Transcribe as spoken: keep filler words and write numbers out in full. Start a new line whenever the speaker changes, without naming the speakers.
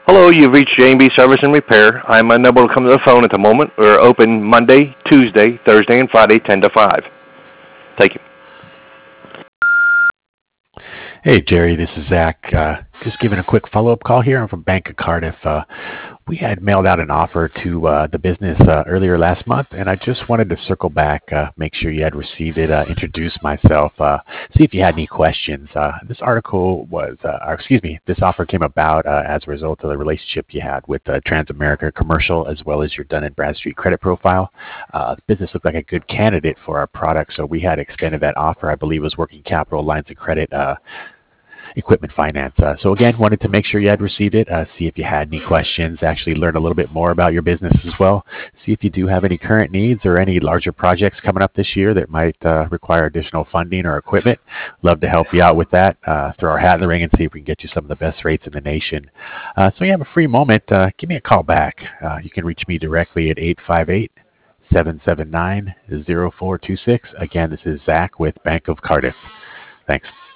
Hello, you've reached J and B Service and Repair. I'm unable to come to the phone at the moment. We're open Monday, Tuesday, Thursday, and Friday, ten to five. Thank you.
Hey, Jerry, this is Zach. Uh, just giving a quick follow-up call here. I'm from Bank of Cardiff. Uh, we had mailed out an offer to uh, the business uh, earlier last month, and I just wanted to circle back, uh, make sure you had received it, uh, introduce myself, uh, see if you had any questions. Uh, this article was, uh, or excuse me, this offer came about uh, as a result of the relationship you had with uh, Transamerica Commercial, as well as your Dun and Bradstreet credit profile. Uh, the business looked like a good candidate for our product, so we had extended that offer. I believe it was working capital lines of credit. Uh, equipment finance. Uh, so again, wanted to make sure you had received it, uh, see if you had any questions, actually learn a little bit more about your business as well, see if you do have any current needs or any larger projects coming up this year that might uh, require additional funding or equipment. Love to help you out with that. Uh, throw our hat in the ring and see if we can get you some of the best rates in the nation. Uh, so you have a free moment, uh, give me a call back. Uh, you can reach me directly at eight five eight, seven seven nine, zero four two six. Again, this is Zach with Bank of Cardiff. Thanks.